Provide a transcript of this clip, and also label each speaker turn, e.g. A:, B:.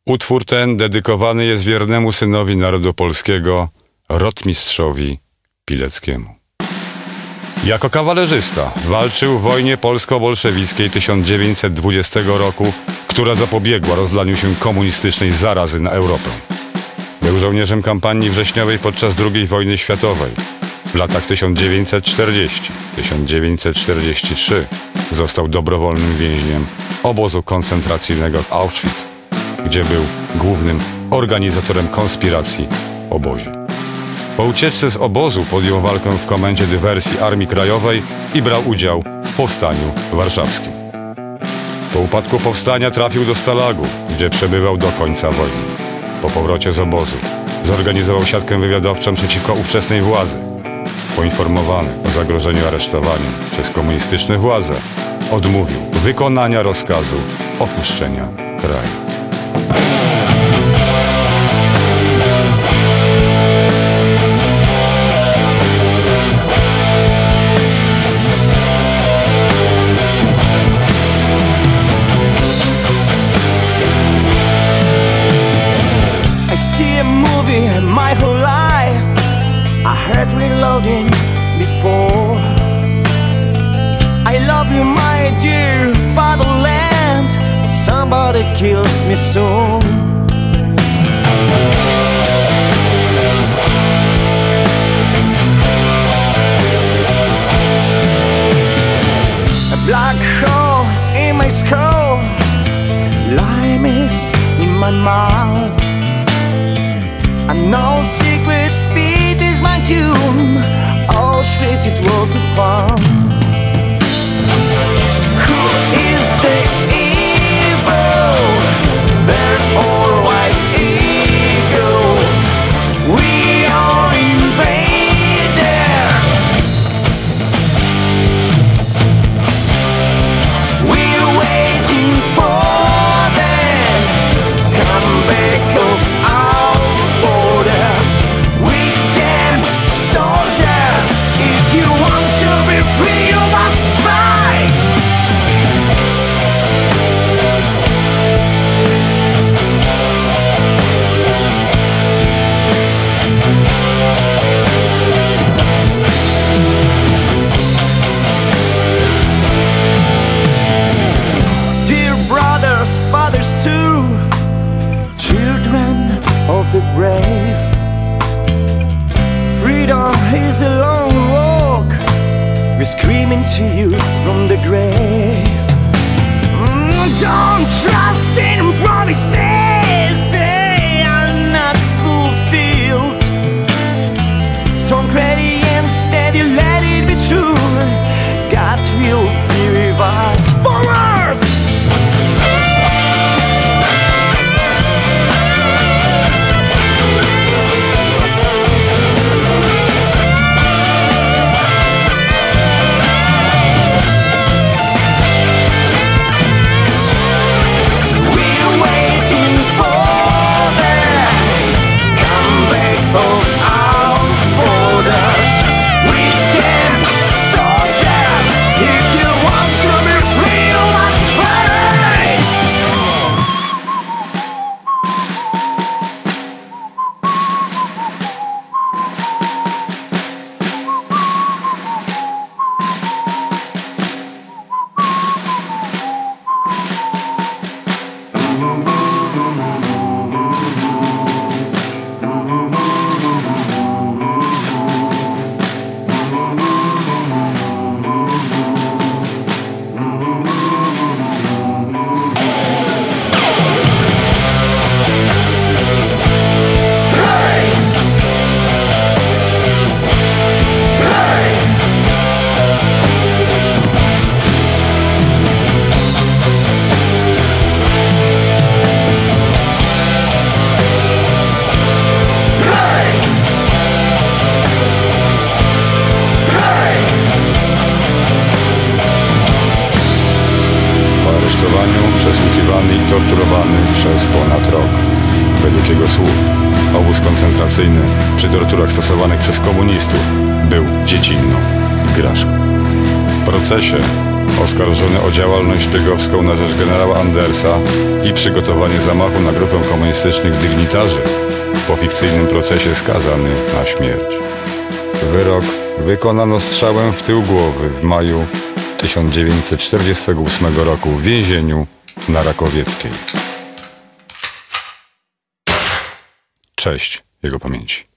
A: Utwór ten dedykowany jest wiernemu synowi narodu polskiego, rotmistrzowi Pileckiemu. Jako kawalerzysta walczył w wojnie polsko-bolszewickiej 1920 roku, która zapobiegła rozlaniu się komunistycznej zarazy na Europę. Był żołnierzem kampanii wrześniowej podczas II wojny światowej. W latach 1940-1943 został dobrowolnym więźniem obozu koncentracyjnego w Auschwitz, gdzie był głównym organizatorem konspiracji w obozie. Po ucieczce z obozu podjął walkę w komendzie dywersji Armii Krajowej i brał udział w powstaniu warszawskim. Po upadku powstania trafił do Stalagu, gdzie przebywał do końca wojny. Po powrocie z obozu zorganizował siatkę wywiadowczą przeciwko ówczesnej władzy. Poinformowany o zagrożeniu aresztowaniem przez komunistyczne władze, odmówił wykonania rozkazu opuszczenia kraju.
B: I see a movie my whole life. I heard reloading before. I love you, my dear fatherland. Somebody kills me soon. A black hole in my skull. Lime is in my mouth. And no secret beat is my tune. Auschwitz, it was a fun. Who is the evil? They're all white eagle. We are invaders. We're waiting for them. Come back of our borders. We damn soldiers. If you want to be free, you must fight. Dear brothers, fathers too, children of the brave. Freedom is a long walk. We're screaming to you from the grave. Don't trust in promises, they are not fulfilled. Strong, ready and steady, let it be true. God will be with us. Forward! We're waiting for them. Come back of our borders. We damn soldiers. If you want to be free, you must fight.
A: Po aresztowaniu przesłuchiwany i torturowany przez ponad rok. Według jego słów, obóz koncentracyjny przy torturach stosowanych przez komunistów był dziecinną igraszką. W procesie Oskarżony o działalność szpiegowską na rzecz generała Andersa i przygotowanie zamachu na grupę komunistycznych dygnitarzy, po fikcyjnym procesie skazany na śmierć. Wyrok wykonano strzałem w tył głowy w maju 1948 roku w więzieniu na Rakowieckiej. Cześć jego pamięci.